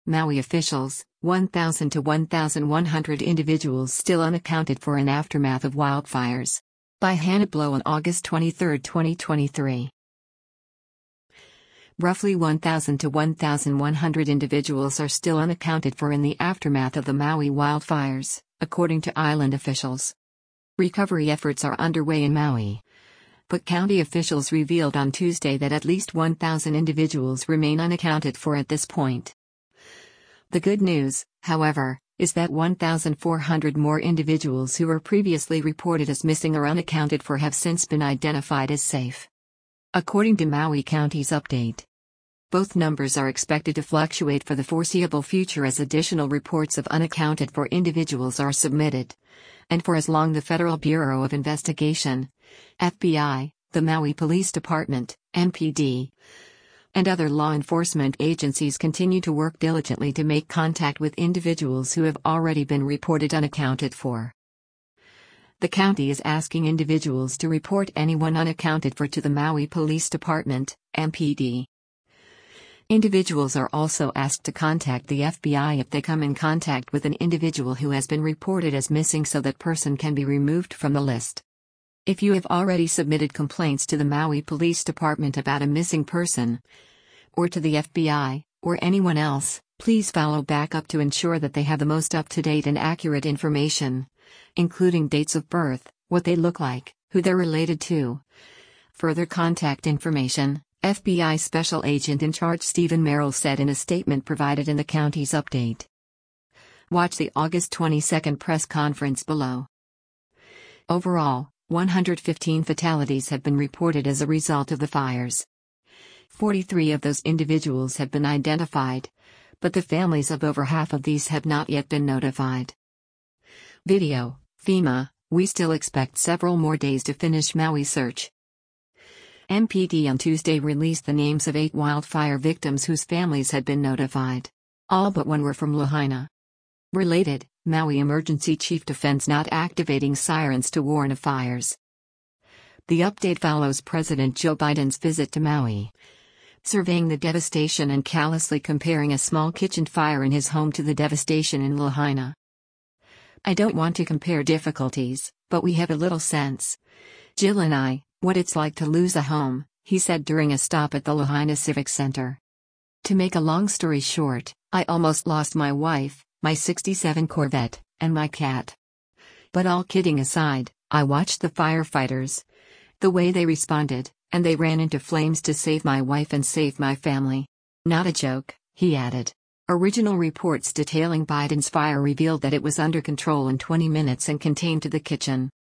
Maui officials, 1,000 to 1,100 individuals still unaccounted for in aftermath of wildfires. By Hannah Blow on August 23, 2023. Roughly 1,000 to 1,100 individuals are still unaccounted for in the aftermath of the Maui wildfires, according to island officials. Recovery efforts are underway in Maui, but county officials revealed on Tuesday that at least 1,000 individuals remain unaccounted for at this point. The good news, however, is that 1,400 more individuals who were previously reported as missing or unaccounted for have since been identified as safe. According to Maui County's update, both numbers are expected to fluctuate for the foreseeable future as additional reports of unaccounted for individuals are submitted, and for as long the Federal Bureau of Investigation, FBI, the Maui Police Department, MPD, and other law enforcement agencies continue to work diligently to make contact with individuals who have already been reported unaccounted for. The county is asking individuals to report anyone unaccounted for to the Maui Police Department, MPD. Individuals are also asked to contact the FBI if they come in contact with an individual who has been reported as missing so that person can be removed from the list. If you have already submitted complaints to the Maui Police Department about a missing person, or to the FBI, or anyone else, please follow back up to ensure that they have the most up-to-date and accurate information, including dates of birth, what they look like, who they're related to. Further contact information, FBI Special Agent in Charge Stephen Merrill said in a statement provided in the county's update. Watch the August 22 press conference below. Overall, 115 fatalities have been reported as a result of the fires. 43 of those individuals have been identified, but the families of over half of these have not yet been notified. Video, FEMA, we still expect several more days to finish Maui search. MPD on Tuesday released the names of 8 wildfire victims whose families had been notified. All but one were from Lahaina. Related, Maui Emergency Chief defends not activating sirens to warn of fires. The update follows President Joe Biden's visit to Maui, surveying the devastation and callously comparing a small kitchen fire in his home to the devastation in Lahaina. I don't want to compare difficulties, but we have a little sense, Jill and I, what it's like to lose a home, he said during a stop at the Lahaina Civic Center. To make a long story short, I almost lost my wife, my '67 Corvette, and my cat. But all kidding aside, I watched the firefighters, the way they responded, and they ran into flames to save my wife and save my family. Not a joke, he added. Original reports detailing Biden's fire revealed that it was under control in 20 minutes and contained to the kitchen.